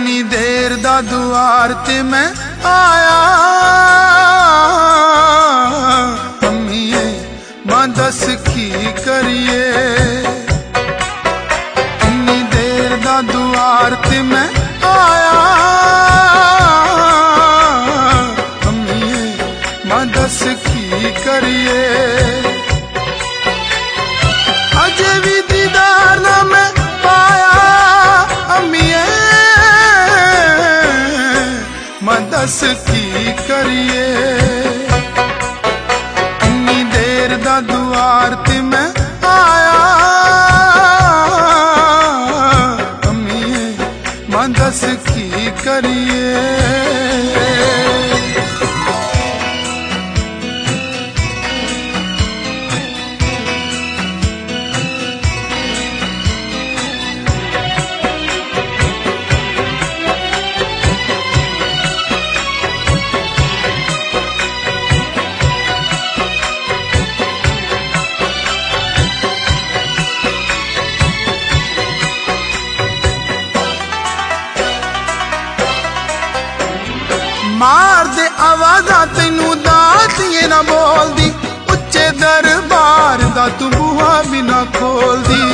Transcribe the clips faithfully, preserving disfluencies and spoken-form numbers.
इन्नी देर दा दुआर ते मैं आया अम्मीए मां दस की करिए। इन्नी देर दा दुआर ते मैं आया अम्मीए मां दस की करिए। अजे भी दीदार ना मैं पाया अम्मीए मां दस की करिए। इन्नी देर दा दुआर ते मैं आया अम्मीए मां दस की करिए। मार दे आवाजा तेनू दातिए ना बोलदी, उच्चे दरबार दा तू बूहा भी ना खोलदी।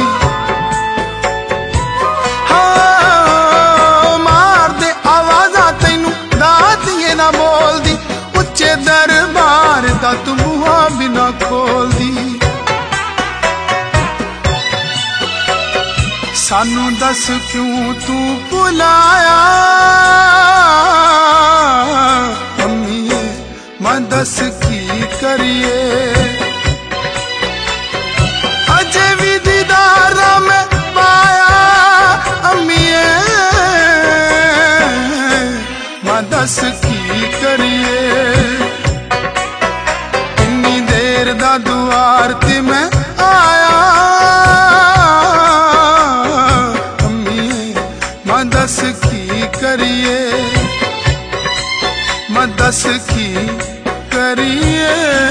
हाँ मार दे आवाजा तेनू दातिए ना बोलदी, उच्चे दरबार दा तू बूहा भी ना खोलदी। सानू दस क्यों तू बुलाया अम्मीए मां दस की करिए। अजे भी दीदार मैं पाया अम्मीए मां दस की करिए। इन्नी देर दा दुआर ते मैं आया मां दस की करिए मां दस की करिए।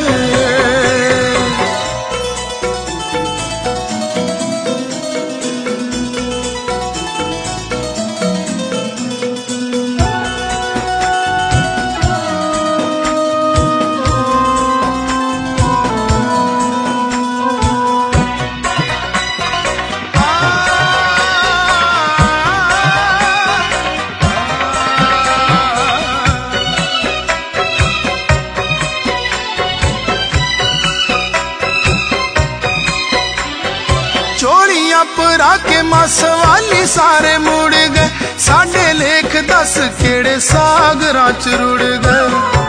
परा के मासवाली सारे मुड़ गए, साडे लेख दस केड़े सागरां च रुड़ गए।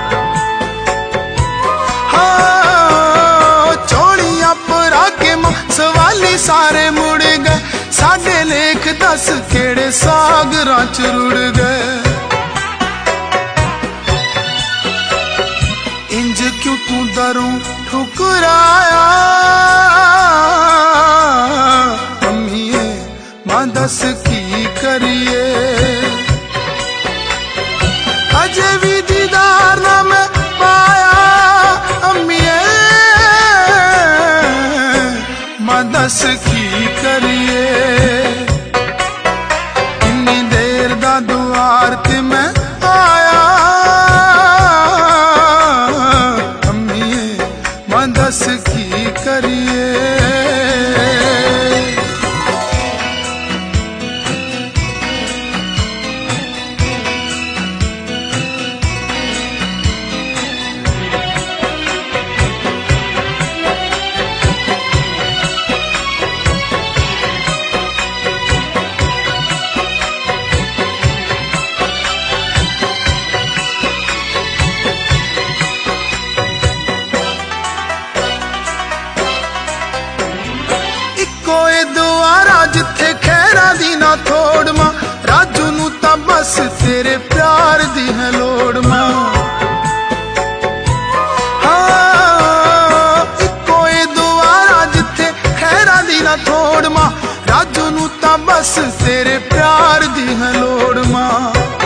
हाँ चोलियां परा के मासवाली सारे मुड़ गए, साडे लेख दस केड़े सागरां च रुड़ गए। इंज क्यों तू दरों ठुकराया मां दस की करिए। अजे भी दीदार ना मैं पाया अम्मीए मां दस की करिए। इन्नी देर दा दुआर ते मैं आया अम्मीए मां दस की करिए। जिथे खैरा दी ना थोड़ मां, राजू नू तां बस तेरे प्यार दी है लोड़ मां। हाँ इको ए दुआरा जिथे खैरा दी ना थोड़ मां, राजू नू तां बस तेरे प्यार दी है लोड़ मां।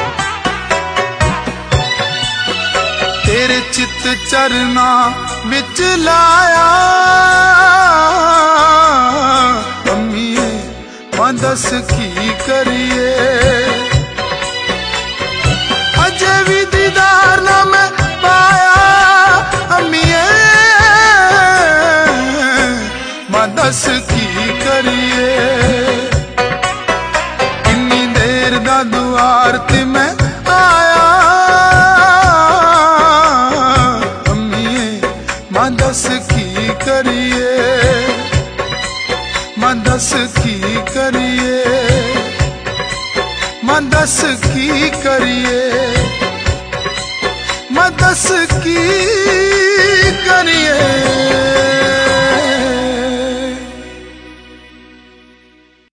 तेरे चित चरना विच लाया मां दस की करिए। दीदार ना मैं पाया अम्मीए, मां दस की करिए। किन्नी देर दा दुआर ते मैं आया अम्मीए, मां दस की करिए, मां दस की करिए, मां दस की करिए, मां दस की करिए।